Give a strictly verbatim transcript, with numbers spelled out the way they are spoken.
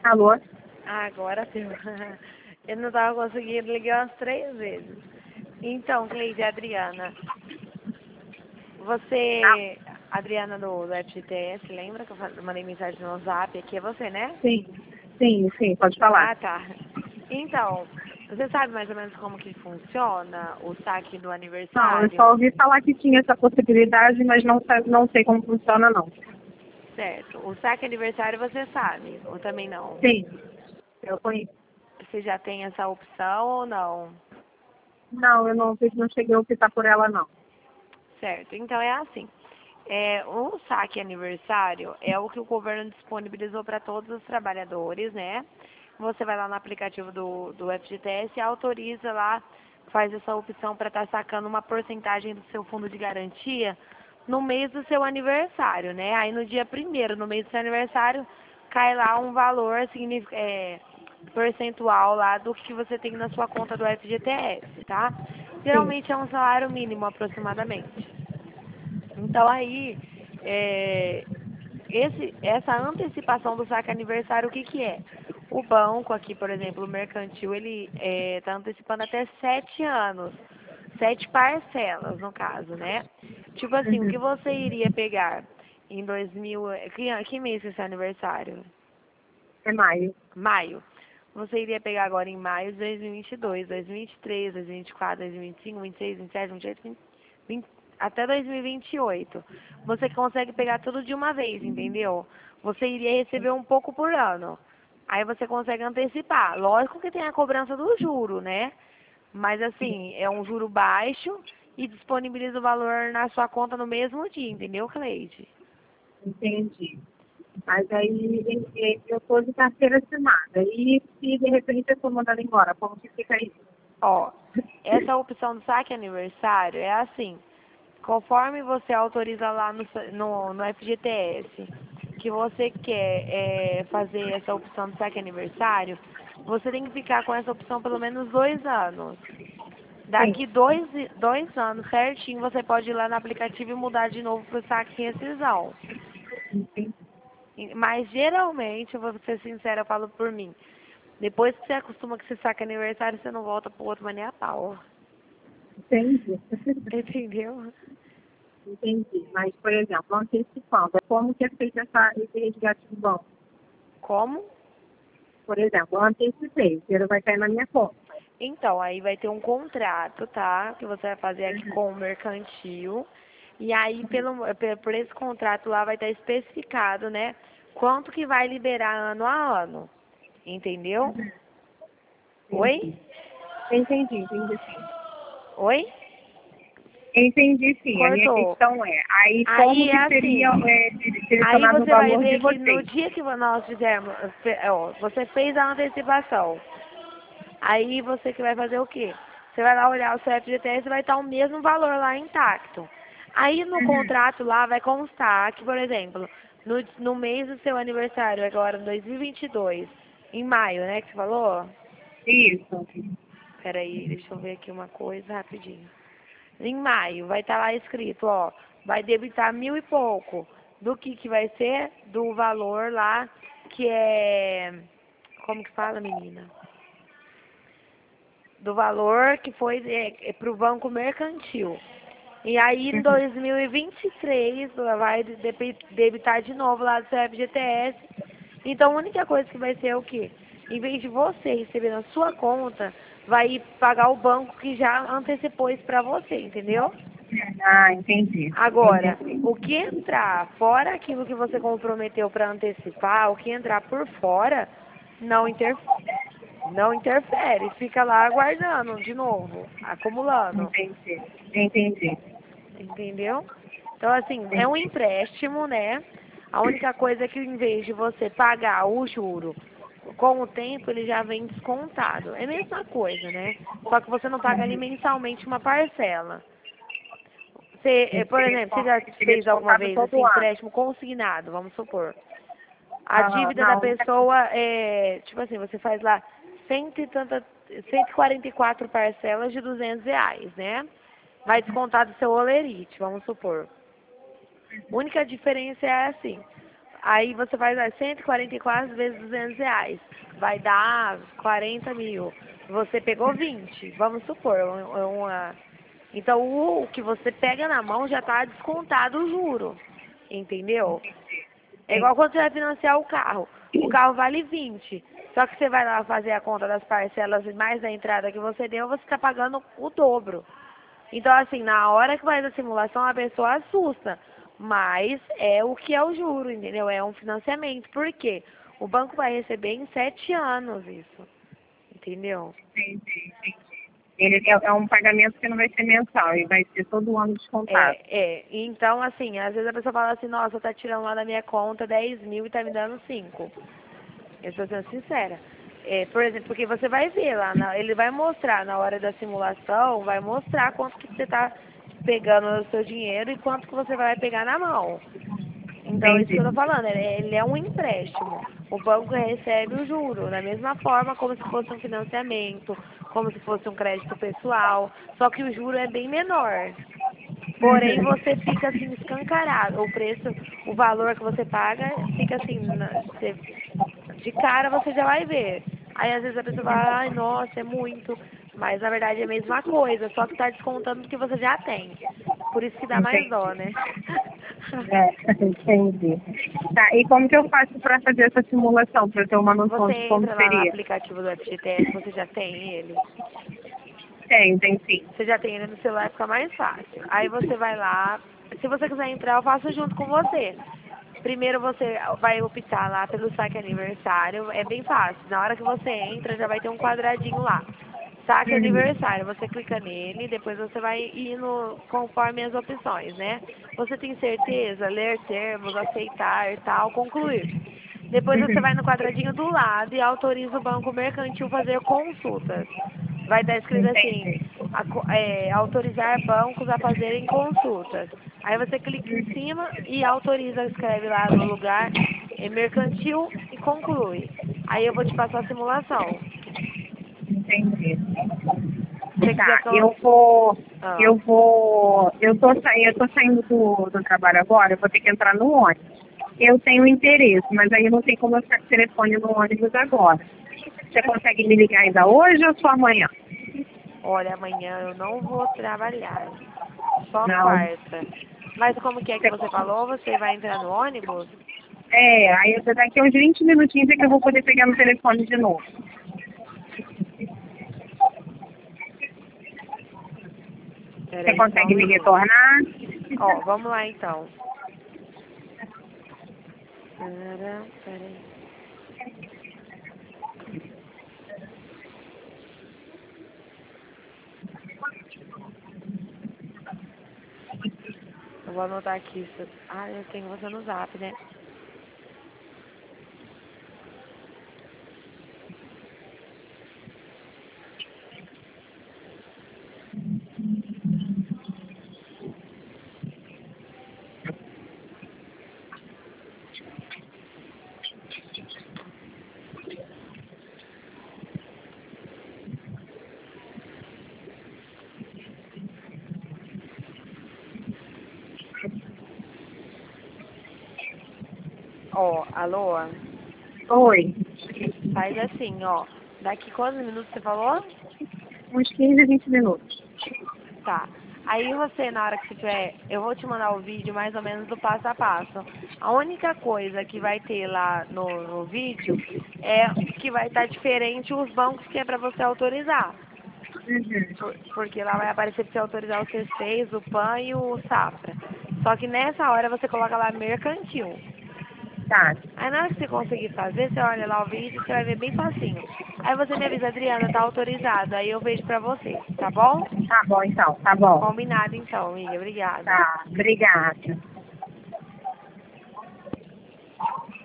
Alô? Ah, agora sim. Eu não estava conseguindo ligar umas três vezes. Então, Cleide, Adriana, Ah, você, Adriana do, do F G T S, lembra que eu falei- mandei mensagem no WhatsApp? Aqui é você, né? sim, sim, sim, pode falar. Ah, tá. Então, você sabe mais ou menos como que funciona o saque do Não, eu só aniversário? ouvi falar que tinha essa possibilidade, mas não, sa- não sei como funciona, não. Certo. O saque aniversário você sabe, ou também não? Sim, eu conheço. Você já tem essa opção ou não? Não, eu não, não cheguei a optar por ela, não. Certo. Então é assim. É, o saque aniversário é o que o governo disponibilizou para todos os trabalhadores, né? Você vai lá no aplicativo do, do F G T S e autoriza lá, faz essa opção para estar sacando uma porcentagem do seu fundo de garantia no mês do seu aniversário, né? Aí no dia primeiro, no mês do seu aniversário, cai lá um valor signific- é, percentual lá do que você tem na sua conta do F G T S, tá? Sim, Geralmente é um salário mínimo aproximadamente. Então aí, é, esse, essa antecipação do saque aniversário, o que que é? O banco aqui, por exemplo, o mercantil, ele está antecipando até sete anos, sete parcelas no caso, né? Tipo assim, o que uhum. você iria pegar em dois mil, que, que mês que é seu aniversário? É maio. Maio. Você iria pegar agora em maio de dois mil e vinte e dois, dois mil e vinte e três, dois mil e vinte e quatro, dois mil e vinte e cinco, vinte e seis, vinte e sete, vinte e oito, vinte, vinte, até dois mil e vinte e oito. Você consegue pegar tudo de uma vez, entendeu? Você iria receber um pouco por ano. Aí você consegue antecipar. Lógico que tem a cobrança do juro, né? Mas assim, é um juro baixo e disponibiliza o valor na sua conta no mesmo dia, entendeu, Cleide? Entendi. Mas aí eh, eu estou de carteira assinada. E se de repente eu for mandada embora, como que fica isso? Ó, essa opção do saque aniversário é assim. Conforme você autoriza lá no, sa- no, no F G T S que você quer é, fazer essa opção do saque aniversário, você tem que ficar com essa opção pelo menos dois anos. Sim, Daqui dois, dois anos certinho, você pode ir lá no aplicativo e mudar de novo para o saque e rescisão. entendi. E- Mas geralmente, eu vou ser sincera, eu falo por mim. Depois que você acostuma que você saca aniversário, você não volta pro outro, mas nem a pau. Entendi. Entendeu? Entendi. Mas, por exemplo, antecipando, como que é feito essa, esse resgate do banco? Como? Por exemplo, eu antecipei, o dinheiro vai cair na minha conta. Então, aí vai ter um contrato, tá? Que você vai fazer aqui com o mercantil. E aí, pelo, pe- por esse contrato lá, vai estar especificado, né? Quanto que vai liberar ano a ano. Entendeu? Oi? Entendi. Entendi, entendi sim. Oi? Entendi sim. A minha Cortou. questão é, aí como Aí que é seria assim. é, dire- Aí direcionado no você vai valor de ver que no vocês? dia que nós fizermos, fe- ó, você fez a antecipação. Aí você que vai fazer o quê? Você vai lá olhar o seu F G T S e vai estar o mesmo valor lá intacto. Aí no contrato lá vai constar que, por exemplo, no, no mês do seu aniversário, agora em dois mil e vinte e dois, em maio, né, que você falou? Isso. Peraí, deixa eu ver aqui uma coisa rapidinho. Em maio vai estar lá escrito, ó, vai debitar mil e pouco. Do que que vai ser? Do valor lá que é... Como que fala, menina? Do valor que foi é, para o banco mercantil. E aí em Uhum. dois mil e vinte e três vai debi- debitar de novo lá do seu F G T S. Então a única coisa que vai ser é o quê? Em vez de você receber na sua conta, vai ir pagar o banco que já antecipou isso para você, entendeu? Ah, entendi. Agora, Entendi. o que entrar fora aquilo que você comprometeu para antecipar, o que entrar por fora, não interfere. Não interfere, fica lá aguardando de novo, acumulando, Entendi. Entendi. entendeu? Então, assim, é um Entendi. empréstimo, né? A única coisa é que em vez de você pagar o juro com o tempo, ele já vem descontado. É a mesma coisa, né? Só que você não paga ali mensalmente uma parcela. Você, eh, Ele por seria, exemplo, você já seria fez alguma descontado vez assim, todo ano. empréstimo consignado, vamos supor. A Ah, dívida da não, nunca fiz. pessoa é, tipo assim, você faz lá cento e tanta, cento e quarenta e quatro parcelas de duzentos reais, né? Vai descontar do seu olerite, vamos supor. A única diferença é assim, Aí você vai dar cento e quarenta e quatro vezes duzentos reais. Vai dar quarenta mil. Você pegou vinte, vamos supor. um- Uma... Então o que você pega na mão já está descontado o juro. Entendeu? É igual quando você vai financiar o carro. O carro vale vinte. Só que você vai lá fazer a conta das parcelas mais da entrada que você deu, você está pagando o dobro. Então, assim, na hora que faz a simulação, a pessoa assusta. Mas é o que é o juro, entendeu? É um financiamento. Por quê? O banco vai receber em sete anos isso. Entendeu? Entendi, entendi. Ele é, é um pagamento que não vai ser mensal, ele vai ser todo ano descontado. É, é. Então, assim, às vezes a pessoa fala assim, nossa, tá tirando lá da minha conta dez mil e tá me dando cinco. Eu estou sendo sincera. É, por exemplo, porque você vai ver lá, na- ele vai mostrar na hora da simulação, vai mostrar quanto que você está pegando no seu dinheiro e quanto que você vai pegar na mão. Então, isso que Entendi. eu tô falando, ele é ele é um empréstimo. O banco recebe o juro, da mesma forma como se fosse um financiamento, como se fosse um crédito pessoal, só que o juro é bem menor. Porém, Uhum. você fica assim escancarado. O preço, o valor que você paga, fica assim, na- você- de cara você já vai ver. Aí às vezes a pessoa fala, ai, nossa, é muito. Mas na verdade é a mesma coisa, só que está descontando do que você já tem. Por isso que dá mais dó, Entendi. né? É, entendi. Tá, e como que eu faço para fazer essa simulação, para eu ter uma noção Você de como entra lá no seria? aplicativo do F G T S, você já tem ele. Tem, tem sim. Você já tem ele no celular, fica mais fácil. Aí você vai lá, se você quiser entrar, eu faço junto com você. Primeiro você vai optar lá pelo saque aniversário, é bem fácil. Na hora que você entra, já vai ter um quadradinho lá. Saque Uhum. aniversário, você clica nele, depois você vai indo conforme as opções, né? Você tem certeza, ler termos, aceitar e tal, concluir. Depois você vai Uhum. no quadradinho do lado e autoriza o banco mercantil fazer consultas. Vai estar escrito assim, Entendi. a co- é, autorizar bancos a fazerem consultas. Aí você clica em Uhum. cima e autoriza, escreve lá no lugar, é, mercantil e conclui. Aí eu vou te passar a simulação. Entendi. Se você quiser Tá, que eu... eu vou, Ah, eu vou, eu tô saindo, eu tô saindo do, do trabalho agora, eu vou ter que entrar no ônibus. Eu tenho interesse, mas aí não tem como eu ficar com o telefone no ônibus agora. Você consegue me ligar ainda hoje ou só amanhã? olha, amanhã eu não vou trabalhar. Só Não. quarta. Mas como que é que você Você- falou? Você vai entrar no ônibus? É, aí eu- daqui a uns vinte minutinhos é que eu vou poder pegar no telefone de novo. Você Peraí, só um consegue me minuto. retornar? Ó, vamos lá então. Pera, peraí. Eu vou anotar aqui isso. Ah, eu tenho você no zap, né? Ó, alô? Oi. Faz assim, ó. Daqui quantos minutos você falou? Uns quinze, vinte minutos. Tá. Aí você, na hora que você tiver, eu vou te mandar o vídeo mais ou menos do passo a passo. A única coisa que vai ter lá no, no vídeo é que vai estar diferente os bancos que é para você autorizar. Uhum. Por- porque lá vai aparecer para você autorizar o C seis, o PAN e o Safra. Só que nessa hora você coloca lá mercantil. Tá. Aí na hora que você conseguir fazer, você olha lá o vídeo, você vai ver bem facinho. Aí você me avisa, Adriana, tá autorizado. Aí eu vejo pra você, tá bom? Tá bom então, tá bom. Combinado então, amiga. Obrigada. Tá, obrigada.